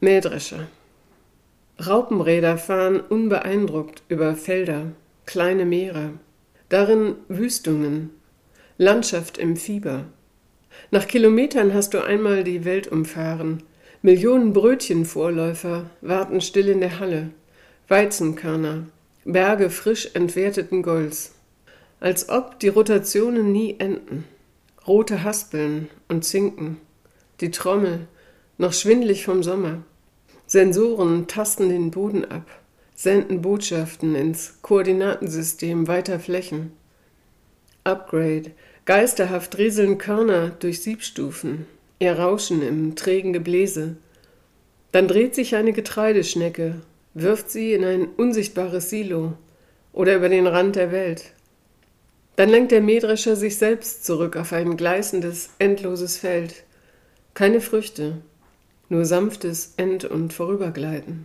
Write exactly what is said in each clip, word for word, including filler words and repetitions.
Mähdrescher. Raupenräder fahren unbeeindruckt über Felder, kleine Meere, darin Wüstungen, Landschaft im Fieber. Nach Kilometern hast du einmal die Welt umfahren. Millionen Brötchenvorläufer warten still in der Halle. Weizenkörner, Berge frisch entwerteten Golds. Als ob die Rotationen nie enden. Rote Haspeln und Zinken. Die Trommel, noch schwindlig vom Sommer. Sensoren tasten den Boden ab, senden Botschaften ins Koordinatensystem weiter Flächen. Upgrade, geisterhaft rieseln Körner durch Siebstufen, ihr Rauschen im trägen Gebläse. Dann dreht sich eine Getreideschnecke, wirft sie in ein unsichtbares Silo oder über den Rand der Welt. Dann lenkt der Mähdrescher sich selbst zurück auf ein gleißendes, endloses Feld. Keine Früchte, nur sanftes End- und Vorübergleiten.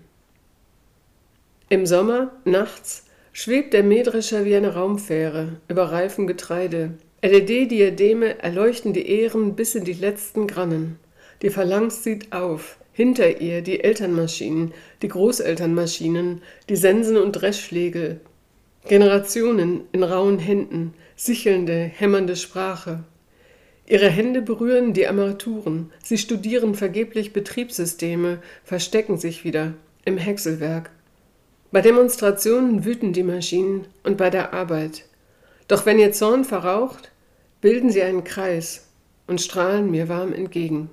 Im Sommer, nachts, schwebt der Mähdrescher wie eine Raumfähre über reifem Getreide. L E D-Diademe erleuchten die Ähren bis in die letzten Grannen. Die Phalanx zieht auf, hinter ihr die Elternmaschinen, die Großelternmaschinen, die Sensen und Dreschflegel. Generationen in rauen Händen, sichelnde, hämmernde Sprache. Ihre Hände berühren die Armaturen, sie studieren vergeblich Betriebssysteme, verstecken sich wieder im Häckselwerk. Bei Demonstrationen wüten die Maschinen und bei der Arbeit. Doch wenn ihr Zorn verraucht, bilden sie einen Kreis und strahlen mir warm entgegen.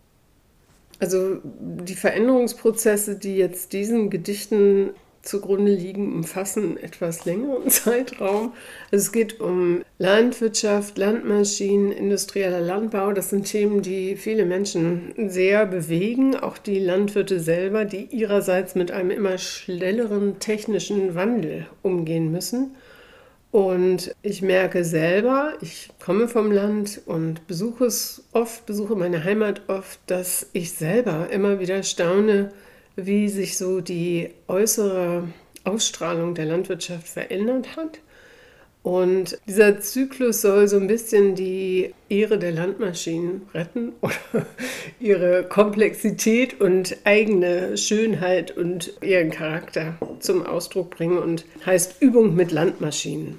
Also die Veränderungsprozesse, die jetzt diesen Gedichten zugrunde liegen, umfassen etwas längeren Zeitraum. Also es geht um Landwirtschaft, Landmaschinen, industrieller Landbau. Das sind Themen, die viele Menschen sehr bewegen, auch die Landwirte selber, die ihrerseits mit einem immer schnelleren technischen Wandel umgehen müssen. Und ich merke selber, ich komme vom Land und besuche es oft, besuche meine Heimat oft, dass ich selber immer wieder staune, wie sich so die äußere Ausstrahlung der Landwirtschaft verändert hat. Und dieser Zyklus soll so ein bisschen die Ehre der Landmaschinen retten oder ihre Komplexität und eigene Schönheit und ihren Charakter zum Ausdruck bringen und heißt Übung mit Landmaschinen.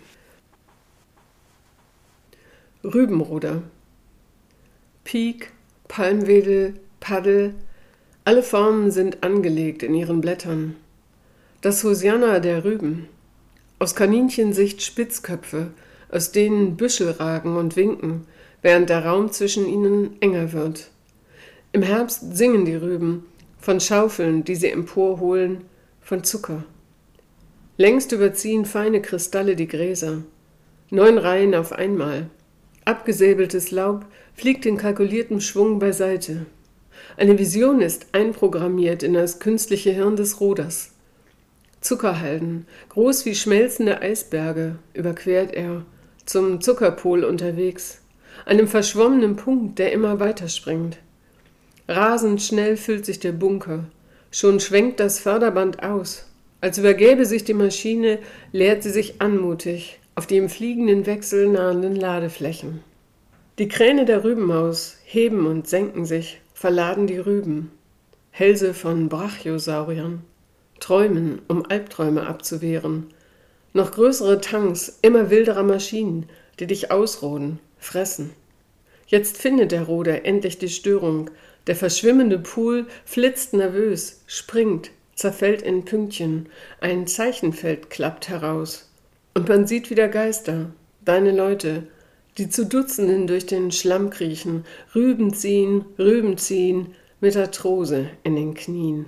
Rübenruder. Pik, Palmwedel, Paddel, alle Formen sind angelegt in ihren Blättern. Das Hosianna der Rüben. Aus Kaninchensicht Spitzköpfe, aus denen Büschel ragen und winken, während der Raum zwischen ihnen enger wird. Im Herbst singen die Rüben, von Schaufeln, die sie emporholen, von Zucker. Längst überziehen feine Kristalle die Gräser. Neun Reihen auf einmal. Abgesäbeltes Laub fliegt in kalkuliertem Schwung beiseite. Eine Vision ist einprogrammiert in das künstliche Hirn des Roders. Zuckerhalden, groß wie schmelzende Eisberge, überquert er, zum Zuckerpol unterwegs, einem verschwommenen Punkt, der immer weiterspringt. Rasend schnell füllt sich der Bunker, schon schwenkt das Förderband aus. Als übergäbe sich die Maschine, leert sie sich anmutig auf die im fliegenden Wechsel nahenden Ladeflächen. Die Kräne der Rübenmaus heben und senken sich, verladen die Rüben, Hälse von Brachiosauriern, träumen, um Albträume abzuwehren, noch größere Tanks immer wilderer Maschinen, die dich ausroden, fressen. Jetzt findet der Roder endlich die Störung, der verschwimmende Pool flitzt nervös, springt, zerfällt in Pünktchen, ein Zeichenfeld klappt heraus. Und man sieht wieder Geister, deine Leute, die zu Dutzenden durch den Schlamm kriechen, Rüben ziehen, Rüben ziehen, mit Arthrose in den Knien.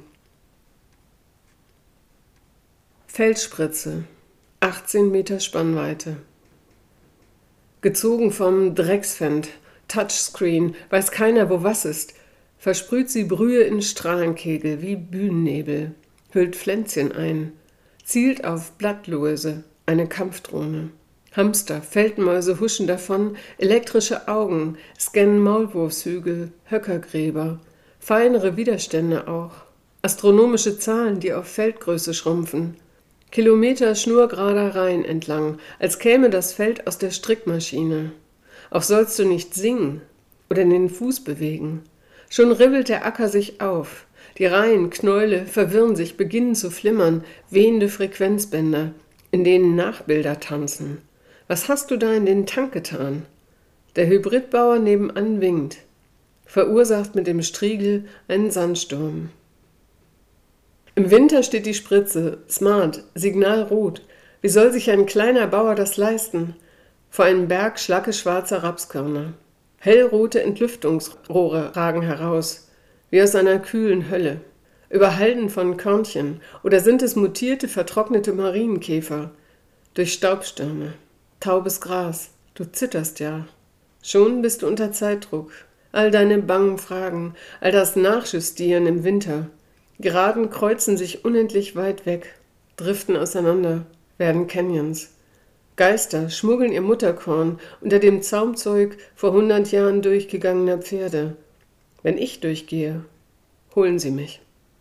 Feldspritze, achtzehn Meter Spannweite. Gezogen vom Drecksfendt, Touchscreen, weiß keiner, wo was ist, versprüht sie Brühe in Strahlenkegel wie Bühnennebel, hüllt Pflänzchen ein, zielt auf Blattläuse, eine Kampfdrohne. Hamster, Feldmäuse huschen davon, elektrische Augen, scannen Maulwurfshügel, Höckergräber, feinere Widerstände auch, astronomische Zahlen, die auf Feldgröße schrumpfen, Kilometer schnurgerader Reihen entlang, als käme das Feld aus der Strickmaschine. Auch sollst du nicht singen oder den Fuß bewegen. Schon ribbelt der Acker sich auf, Die Reihen, Knäule verwirren sich, beginnen zu flimmern, wehende Frequenzbänder, in denen Nachbilder tanzen. Was hast du da in den Tank getan? Der Hybridbauer nebenan winkt, verursacht mit dem Striegel einen Sandsturm. Im Winter steht die Spritze, smart, signalrot. Wie soll sich ein kleiner Bauer das leisten? Vor einem Berg schlacke schwarzer Rapskörner. Hellrote Entlüftungsrohre ragen heraus, wie aus einer kühlen Hölle. Über Halden von Körnchen, oder sind es mutierte, vertrocknete Marienkäfer? Durch Staubstürme, taubes Gras, du zitterst ja. Schon bist du unter Zeitdruck. All deine bangen Fragen, all das Nachjustieren im Winter. Geraden kreuzen sich unendlich weit weg, driften auseinander, werden Canyons. Geister schmuggeln ihr Mutterkorn unter dem Zaumzeug vor hundert Jahren durchgegangener Pferde. Wenn ich durchgehe, holen sie mich.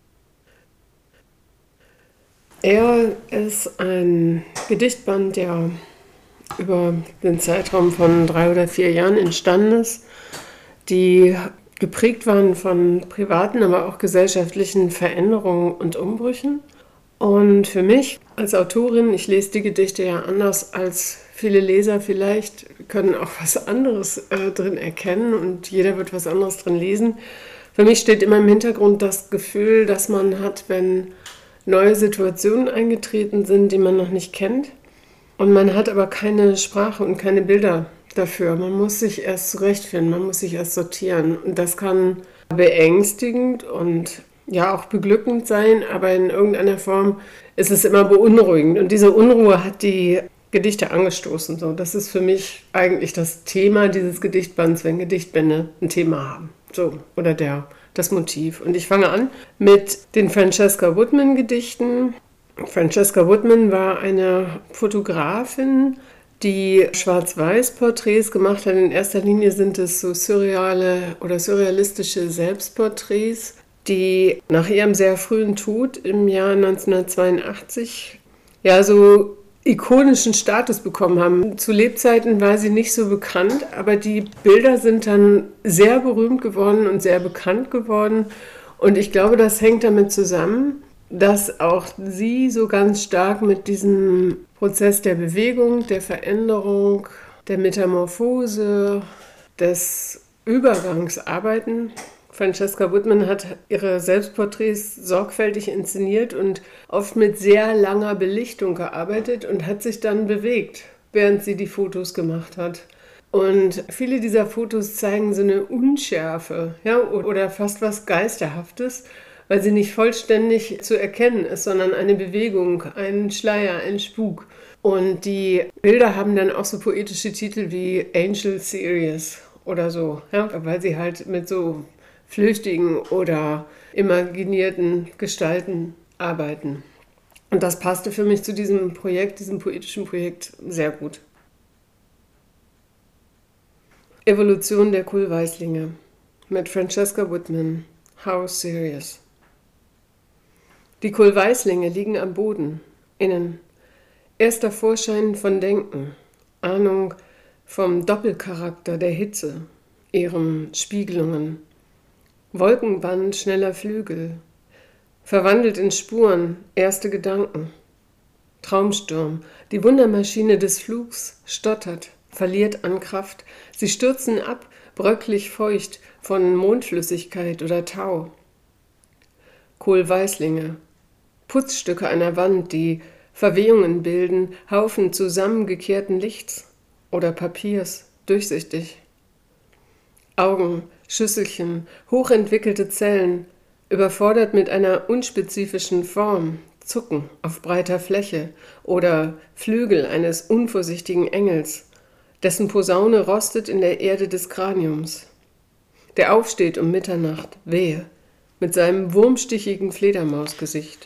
Er ist ein Gedichtband, der über den Zeitraum von drei oder vier Jahren entstanden ist, die geprägt waren von privaten, aber auch gesellschaftlichen Veränderungen und Umbrüchen. Und für mich als Autorin, ich lese die Gedichte ja anders als viele Leser vielleicht, können auch was anderes äh, drin erkennen und jeder wird was anderes drin lesen. Für mich steht immer im Hintergrund das Gefühl, das man hat, wenn neue Situationen eingetreten sind, die man noch nicht kennt. Und man hat aber keine Sprache und keine Bilder dafür. Man muss sich erst zurechtfinden, man muss sich erst sortieren. Und das kann beängstigend und ja auch beglückend sein, aber in irgendeiner Form ist es immer beunruhigend. Und diese Unruhe hat die Gedichte angestoßen. So, das ist für mich eigentlich das Thema dieses Gedichtbands, wenn Gedichtbände ein Thema haben. So, oder der, das Motiv. Und ich fange an mit den Francesca Woodman Gedichten. Francesca Woodman war eine Fotografin, die Schwarz-Weiß-Porträts gemacht hat. In erster Linie sind es so surreale oder surrealistische Selbstporträts, die nach ihrem sehr frühen Tod im Jahr neunzehnhundertzweiundachtzig ja so ikonischen Status bekommen haben. Zu Lebzeiten war sie nicht so bekannt, aber die Bilder sind dann sehr berühmt geworden und sehr bekannt geworden. Und ich glaube, das hängt damit zusammen, dass auch sie so ganz stark mit diesem Prozess der Bewegung, der Veränderung, der Metamorphose, des Übergangs arbeiten. Francesca Woodman hat ihre Selbstporträts sorgfältig inszeniert und oft mit sehr langer Belichtung gearbeitet und hat sich dann bewegt, während sie die Fotos gemacht hat. Und viele dieser Fotos zeigen so eine Unschärfe, ja, oder fast was Geisterhaftes, weil sie nicht vollständig zu erkennen ist, sondern eine Bewegung, ein Schleier, ein Spuk. Und die Bilder haben dann auch so poetische Titel wie Angel Series oder so, ja, weil sie halt mit so flüchtigen oder imaginierten Gestalten arbeiten. Und das passte für mich zu diesem Projekt, diesem poetischen Projekt sehr gut. Evolution der Kohlweißlinge mit Francesca Woodman. How serious? Die Kohlweißlinge liegen am Boden, innen. Erster Vorschein von Denken, Ahnung vom Doppelcharakter der Hitze, ihren Spiegelungen. Wolkenband schneller Flügel, verwandelt in Spuren, erste Gedanken. Traumsturm, die Wundermaschine des Flugs stottert, verliert an Kraft. Sie stürzen ab, bröcklig feucht von Mondflüssigkeit oder Tau. Kohlweißlinge, Putzstücke einer Wand, die Verwehungen bilden, Haufen zusammengekehrten Lichts oder Papiers, durchsichtig. Augen, Schüsselchen, hochentwickelte Zellen, überfordert mit einer unspezifischen Form, Zucken auf breiter Fläche oder Flügel eines unvorsichtigen Engels, dessen Posaune rostet in der Erde des Kraniums. Der aufsteht um Mitternacht, wehe, mit seinem wurmstichigen Fledermausgesicht.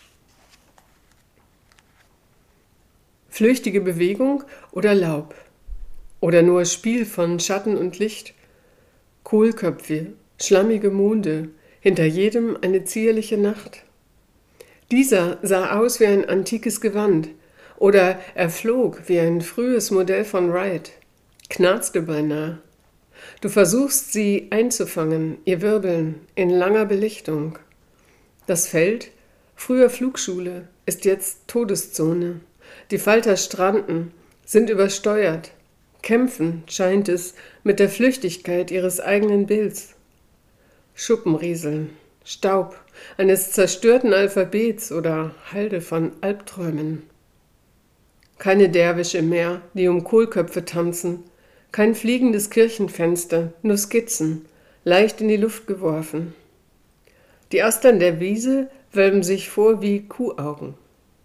Flüchtige Bewegung oder Laub oder nur Spiel von Schatten und Licht, Kohlköpfe, schlammige Monde, hinter jedem eine zierliche Nacht. Dieser sah aus wie ein antikes Gewand oder er flog wie ein frühes Modell von Wright, knarzte beinahe. Du versuchst sie einzufangen, ihr Wirbeln, in langer Belichtung. Das Feld, früher Flugschule, ist jetzt Todeszone. Die Falter stranden, sind übersteuert, kämpfen, scheint es, mit der Flüchtigkeit ihres eigenen Bilds. Schuppenrieseln, Staub eines zerstörten Alphabets oder Halde von Albträumen. Keine Derwische mehr, die um Kohlköpfe tanzen, kein fliegendes Kirchenfenster, nur Skizzen, leicht in die Luft geworfen. Die Astern der Wiese wölben sich vor wie Kuhaugen.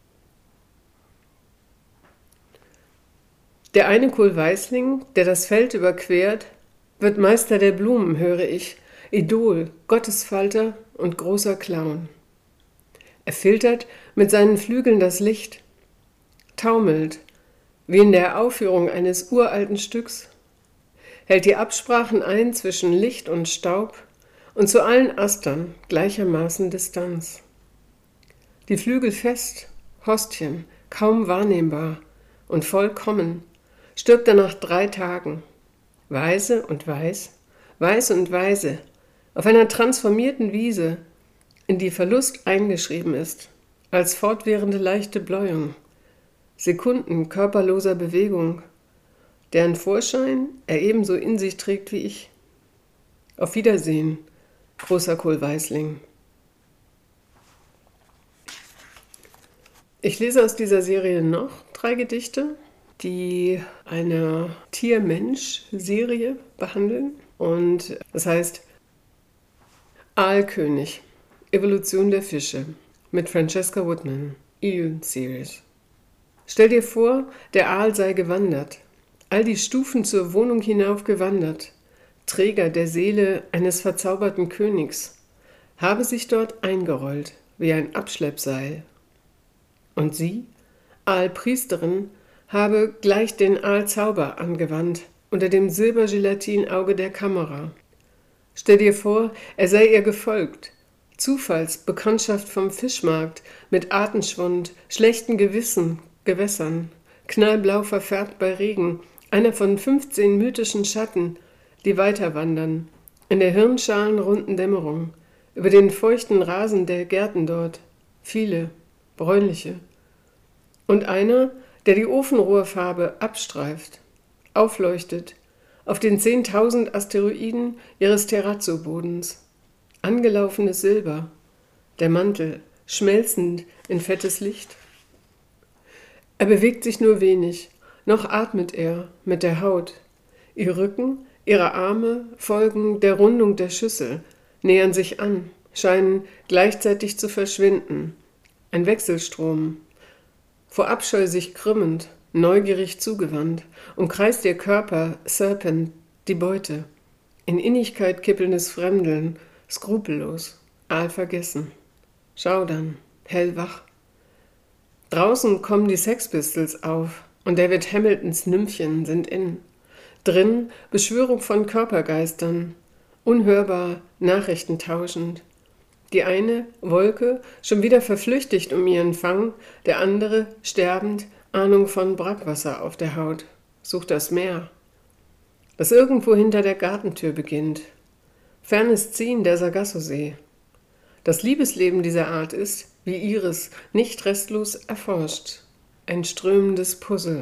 Der eine Kohlweißling, der das Feld überquert, wird Meister der Blumen, höre ich, Idol, Gottesfalter und großer Clown. Er filtert mit seinen Flügeln das Licht, taumelt, wie in der Aufführung eines uralten Stücks, hält die Absprachen ein zwischen Licht und Staub und zu allen Astern gleichermaßen Distanz. Die Flügel fest, Hostien, kaum wahrnehmbar und vollkommen, stirbt er nach drei Tagen, weise und weiß, weiß und weise, auf einer transformierten Wiese, in die Verlust eingeschrieben ist, als fortwährende leichte Bläuung, Sekunden körperloser Bewegung, deren Vorschein er ebenso in sich trägt wie ich. Auf Wiedersehen, großer Kohlweißling. Ich lese aus dieser Serie noch drei Gedichte, die eine Tier-Mensch-Serie behandeln. Und das heißt Aalkönig, Evolution der Fische mit Francesca Woodman, Eel-Series. Stell dir vor, der Aal sei gewandert, all die Stufen zur Wohnung hinauf gewandert, Träger der Seele eines verzauberten Königs, habe sich dort eingerollt wie ein Abschleppseil. Und sie, Aalpriesterin, habe gleich den Aalzauber angewandt unter dem Silbergelatinauge der Kamera. Stell dir vor, er sei ihr gefolgt, Zufallsbekanntschaft vom Fischmarkt mit Artenschwund, schlechten Gewissen, Gewässern, knallblau verfärbt bei Regen, einer von fünfzehn mythischen Schatten, die weiterwandern, in der hirnschalenrunden Dämmerung, über den feuchten Rasen der Gärten dort, viele, bräunliche. Und einer, der die Ofenrohrfarbe abstreift, aufleuchtet, auf den zehntausend Asteroiden ihres Terrazzo-Bodens. Angelaufenes Silber, der Mantel, schmelzend in fettes Licht. Er bewegt sich nur wenig, noch atmet er mit der Haut. Ihr Rücken, ihre Arme folgen der Rundung der Schüssel, nähern sich an, scheinen gleichzeitig zu verschwinden. Ein Wechselstrom, vor Abscheu sich krümmend, neugierig zugewandt, umkreist ihr Körper, Serpent, die Beute. In Innigkeit kippelndes Fremdeln, skrupellos, aalvergessen. Schaudern, hellwach. Draußen kommen die Sex Pistols auf und David Hamiltons Nymphchen sind in. Drin Beschwörung von Körpergeistern, unhörbar Nachrichten tauschend. Die eine, Wolke, schon wieder verflüchtigt um ihren Fang, der andere, sterbend, Ahnung von Brackwasser auf der Haut, sucht das Meer, das irgendwo hinter der Gartentür beginnt. Fernes Ziehen der Sargassosee. Das Liebesleben dieser Art ist, wie ihres, nicht restlos erforscht. Ein strömendes Puzzle.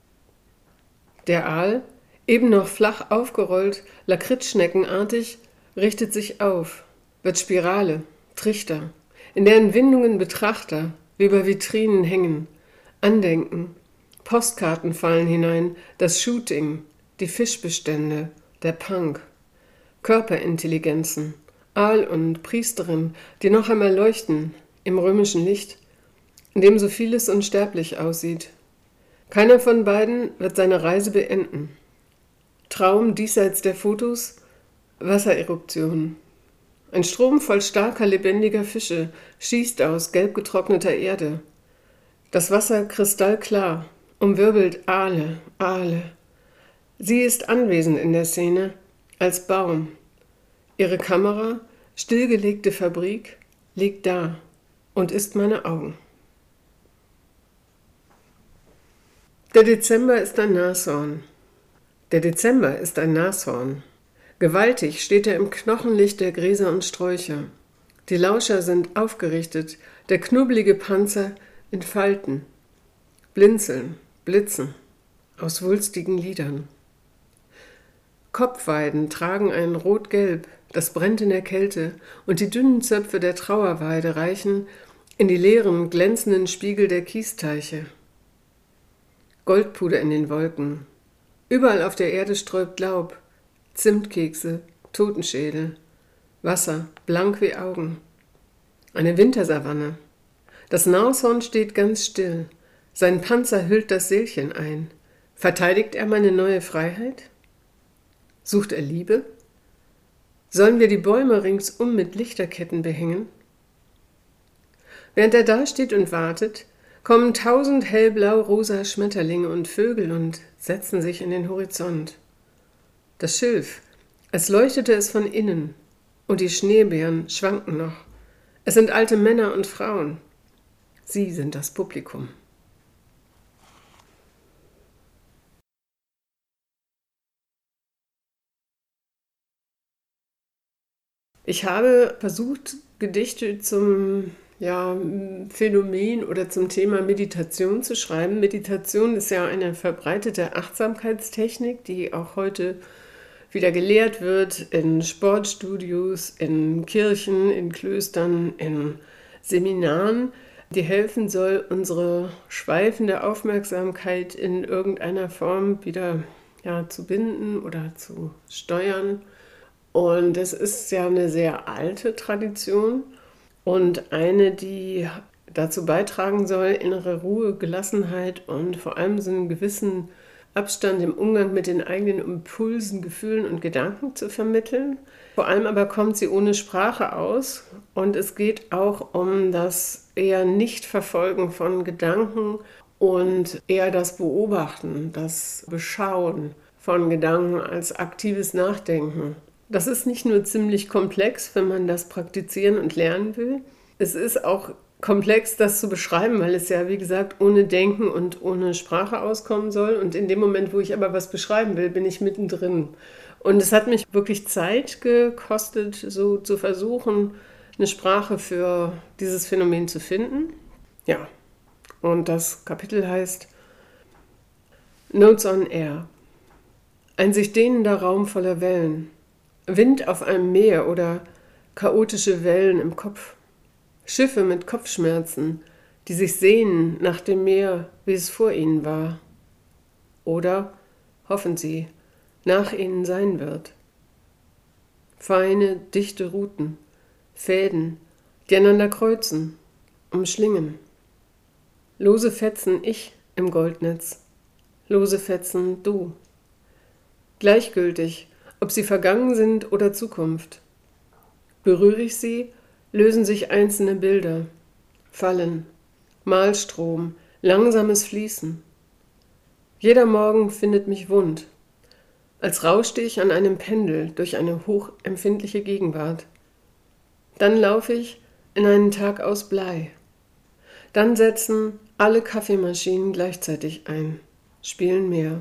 Der Aal, eben noch flach aufgerollt, lakritzschneckenartig, richtet sich auf, wird Spirale, Trichter, in deren Windungen Betrachter wie über Vitrinen hängen, Andenken, Postkarten fallen hinein, das Shooting, die Fischbestände, der Punk, Körperintelligenzen, Aal und Priesterin, die noch einmal leuchten im römischen Licht, in dem so vieles unsterblich aussieht. Keiner von beiden wird seine Reise beenden. Traum diesseits der Fotos, Wassereruption. Ein Strom voll starker, lebendiger Fische schießt aus gelb getrockneter Erde. Das Wasser kristallklar, umwirbelt Aale, Aale. Sie ist anwesend in der Szene, als Baum. Ihre Kamera, stillgelegte Fabrik, liegt da und ist meine Augen. Der Dezember ist ein Nashorn. Der Dezember ist ein Nashorn. Gewaltig steht er im Knochenlicht der Gräser und Sträucher. Die Lauscher sind aufgerichtet, der knubbelige Panzer in Falten, blinzeln, blitzen aus wulstigen Lidern. Kopfweiden tragen ein Rot-Gelb, das brennt in der Kälte, und die dünnen Zöpfe der Trauerweide reichen in die leeren, glänzenden Spiegel der Kiesteiche. Goldpuder in den Wolken. Überall auf der Erde sträubt Laub, Zimtkekse, Totenschädel, Wasser, blank wie Augen. Eine Wintersavanne. Das Nashorn steht ganz still. Sein Panzer hüllt das Seelchen ein. Verteidigt er meine neue Freiheit? Sucht er Liebe? Sollen wir die Bäume ringsum mit Lichterketten behängen? Während er dasteht und wartet, kommen tausend hellblau-rosa Schmetterlinge und Vögel und setzen sich in den Horizont. Das Schilf, als leuchtete es von innen, und die Schneebären schwanken noch. Es sind alte Männer und Frauen. Sie sind das Publikum. Ich habe versucht, Gedichte zum ja, Phänomen oder zum Thema Meditation zu schreiben. Meditation ist ja eine verbreitete Achtsamkeitstechnik, die auch heute wieder gelehrt wird in Sportstudios, in Kirchen, in Klöstern, in Seminaren, die helfen soll, unsere schweifende Aufmerksamkeit in irgendeiner Form wieder ja, zu binden oder zu steuern. Und es ist ja eine sehr alte Tradition und eine, die dazu beitragen soll, innere Ruhe, Gelassenheit und vor allem so einen gewissen Abstand im Umgang mit den eigenen Impulsen, Gefühlen und Gedanken zu vermitteln. Vor allem aber kommt sie ohne Sprache aus und es geht auch um das eher Nicht-Verfolgen von Gedanken und eher das Beobachten, das Beschauen von Gedanken als aktives Nachdenken. Das ist nicht nur ziemlich komplex, wenn man das praktizieren und lernen will. Es ist auch komplex, das zu beschreiben, weil es ja, wie gesagt, ohne Denken und ohne Sprache auskommen soll. Und in dem Moment, wo ich aber was beschreiben will, bin ich mittendrin. Und es hat mich wirklich Zeit gekostet, so zu versuchen, eine Sprache für dieses Phänomen zu finden. Ja, und das Kapitel heißt Notes on Air. Ein sich dehnender Raum voller Wellen. Wind auf einem Meer oder chaotische Wellen im Kopf. Schiffe mit Kopfschmerzen, die sich sehnen nach dem Meer, wie es vor ihnen war. Oder, hoffen sie, nach ihnen sein wird. Feine, dichte Ruten, Fäden, die einander kreuzen, umschlingen. Lose Fetzen ich im Goldnetz, lose Fetzen du. Gleichgültig, ob sie vergangen sind oder Zukunft. Berühre ich sie, lösen sich einzelne Bilder, Fallen, Malstrom, langsames Fließen. Jeder Morgen findet mich wund, als rauschte ich an einem Pendel durch eine hochempfindliche Gegenwart. Dann laufe ich in einen Tag aus Blei. Dann setzen alle Kaffeemaschinen gleichzeitig ein, spielen mehr.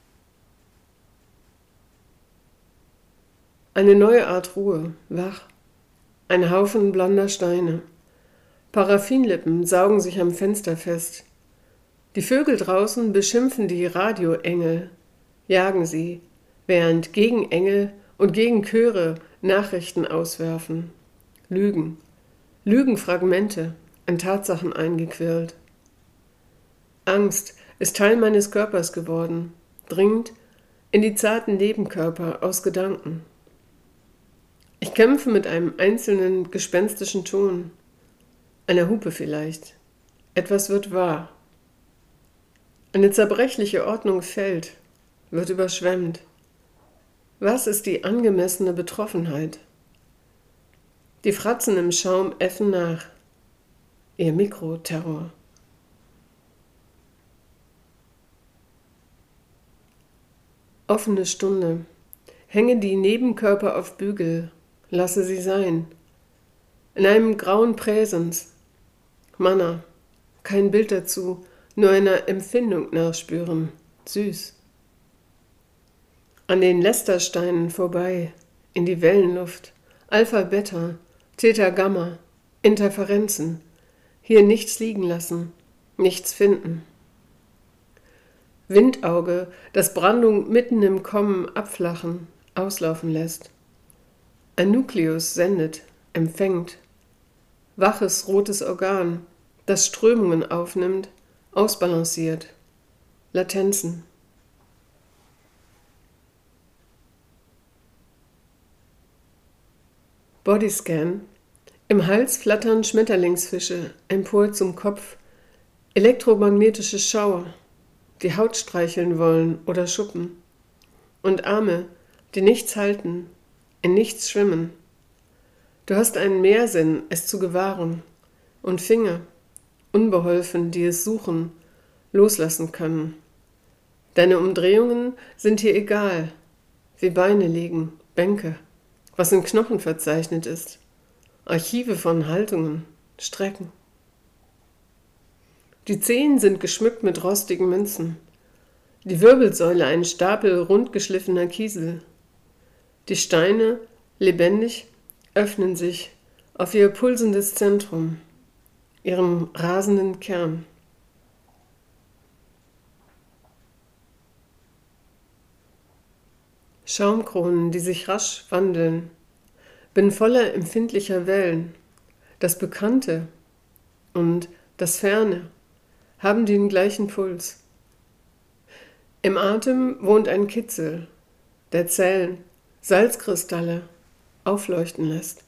Eine neue Art Ruhe, wach, ein Haufen blonder Steine. Paraffinlippen saugen sich am Fenster fest. Die Vögel draußen beschimpfen die Radioengel, jagen sie, während Gegenengel und Gegenchöre Nachrichten auswerfen. Lügen, Lügenfragmente, in Tatsachen eingequirlt. Angst ist Teil meines Körpers geworden, dringt in die zarten Nebenkörper aus Gedanken. Ich kämpfe mit einem einzelnen gespenstischen Ton, einer Hupe vielleicht. Etwas wird wahr. Eine zerbrechliche Ordnung fällt, wird überschwemmt. Was ist die angemessene Betroffenheit? Die Fratzen im Schaum äffen nach. Ihr Mikroterror. Offene Stunde. Hänge die Nebenkörper auf Bügel. Lasse sie sein. In einem grauen Präsens. Manna. Kein Bild dazu, nur einer Empfindung nachspüren. Süß. An den Lästersteinen vorbei, in die Wellenluft. Alpha, Beta, Theta Gamma, Interferenzen, hier nichts liegen lassen, nichts finden. Windauge, das Brandung mitten im Kommen abflachen, auslaufen lässt. Ein Nukleus sendet, empfängt. Waches rotes Organ, das Strömungen aufnimmt, ausbalanciert. Latenzen. Bodyscan. Im Hals flattern Schmetterlingsfische empor zum Kopf, elektromagnetische Schauer, die Haut streicheln wollen oder schuppen. Und Arme, die nichts halten, in nichts schwimmen. Du hast einen Mehrsinn, es zu gewahren, und Finger, unbeholfen, die es suchen, loslassen können. Deine Umdrehungen sind hier egal, wie Beine liegen, Bänke, was in Knochen verzeichnet ist, Archive von Haltungen, Strecken. Die Zehen sind geschmückt mit rostigen Münzen, die Wirbelsäule ein Stapel rundgeschliffener Kiesel. Die Steine, lebendig, öffnen sich auf ihr pulsendes Zentrum, ihrem rasenden Kern. Schaumkronen, die sich rasch wandeln, bin voller empfindlicher Wellen. Das Bekannte und das Ferne haben den gleichen Puls. Im Atem wohnt ein Kitzel, der Zellen, Salzkristalle aufleuchten lässt.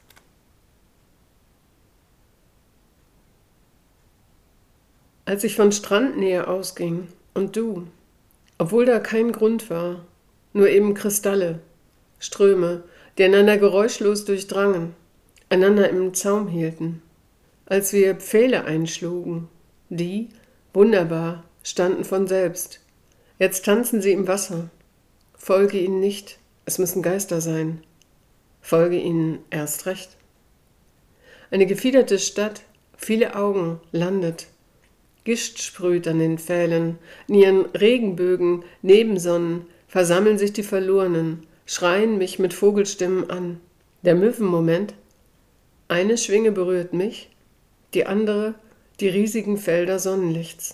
Als ich von Strandnähe ausging und du, obwohl da kein Grund war, nur eben Kristalle, Ströme, die einander geräuschlos durchdrangen, einander im Zaum hielten, als wir Pfähle einschlugen, die, wunderbar, standen von selbst. Jetzt tanzen sie im Wasser. Folge ihnen nicht, es müssen Geister sein. Folge ihnen erst recht. Eine gefiederte Stadt, viele Augen, landet. Gischt sprüht an den Pfählen, in ihren Regenbögen, Nebensonnen versammeln sich die Verlorenen, schreien mich mit Vogelstimmen an. Der Möwenmoment, eine Schwinge berührt mich, die andere die riesigen Felder Sonnenlichts.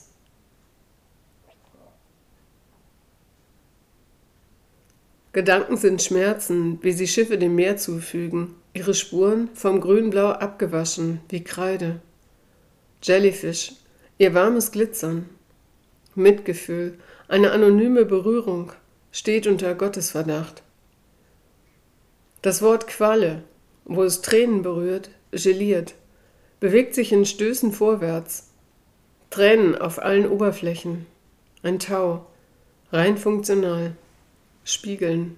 Gedanken sind Schmerzen, wie sie Schiffe dem Meer zufügen, ihre Spuren vom Grünblau abgewaschen wie Kreide. Jellyfish, ihr warmes Glitzern. Mitgefühl, eine anonyme Berührung, steht unter Gottesverdacht. Das Wort Qualle, wo es Tränen berührt, geliert, bewegt sich in Stößen vorwärts. Tränen auf allen Oberflächen. Ein Tau, rein funktional. Spiegeln.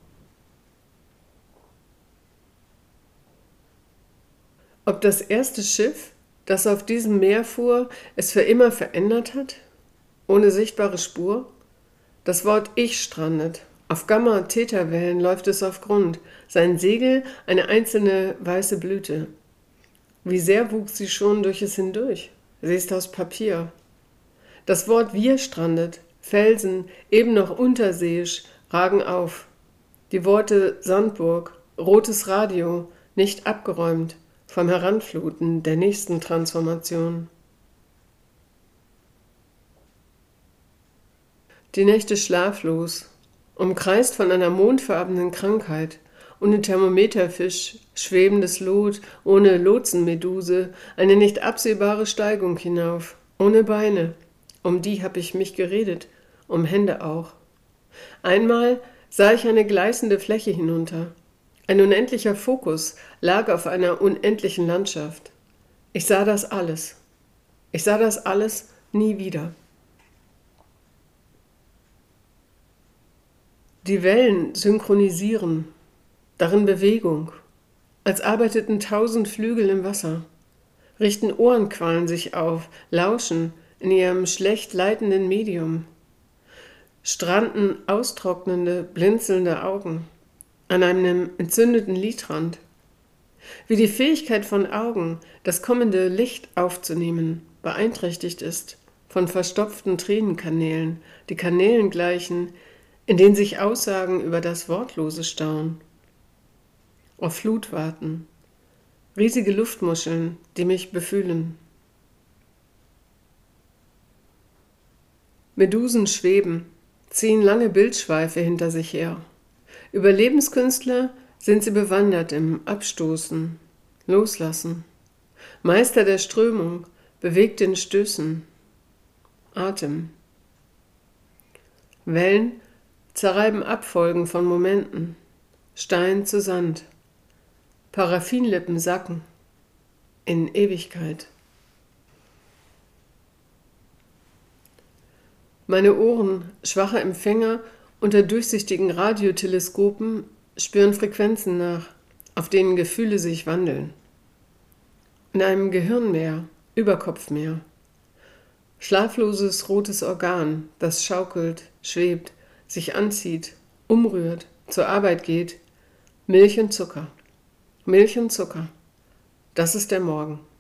Ob das erste Schiff, das auf diesem Meer fuhr, es für immer verändert hat? Ohne sichtbare Spur? Das Wort Ich strandet. Auf Gamma-Theta-Wellen läuft es auf Grund. Sein Segel eine einzelne weiße Blüte. Wie sehr wuchs sie schon durch es hindurch? Sie ist aus Papier. Das Wort Wir strandet. Felsen, eben noch unterseeisch, ragen auf. Die Worte Sandburg, rotes Radio, nicht abgeräumt vom Heranfluten der nächsten Transformation. Die Nächte schlaflos, umkreist von einer mondfarbenen Krankheit, ohne Thermometerfisch, schwebendes Lot, ohne Lotsenmeduse, eine nicht absehbare Steigung hinauf, ohne Beine, um die hab ich mich geredet, um Hände auch. Einmal sah ich eine gleißende Fläche hinunter. Ein unendlicher Fokus lag auf einer unendlichen Landschaft. Ich sah das alles. Ich sah das alles nie wieder. Die Wellen synchronisieren, darin Bewegung, als arbeiteten tausend Flügel im Wasser, richten Ohrenquallen sich auf, lauschen in ihrem schlecht leitenden Medium. Stranden austrocknende, blinzelnde Augen an einem entzündeten Lidrand. Wie die Fähigkeit von Augen, das kommende Licht aufzunehmen, beeinträchtigt ist von verstopften Tränenkanälen, die Kanälen gleichen, in denen sich Aussagen über das Wortlose stauen. Auf Flut warten, riesige Luftmuscheln, die mich befühlen. Medusen schweben, ziehen lange Bildschweife hinter sich her. Überlebenskünstler sind sie bewandert im Abstoßen, Loslassen. Meister der Strömung, bewegt in Stößen. Atem. Wellen zerreiben Abfolgen von Momenten, Stein zu Sand. Paraffinlippen sacken in Ewigkeit. Meine Ohren, schwache Empfänger unter durchsichtigen Radioteleskopen, spüren Frequenzen nach, auf denen Gefühle sich wandeln. In einem Gehirnmeer, Überkopfmeer. Schlafloses rotes Organ, das schaukelt, schwebt, sich anzieht, umrührt, zur Arbeit geht. Milch und Zucker. Milch und Zucker. Das ist der Morgen.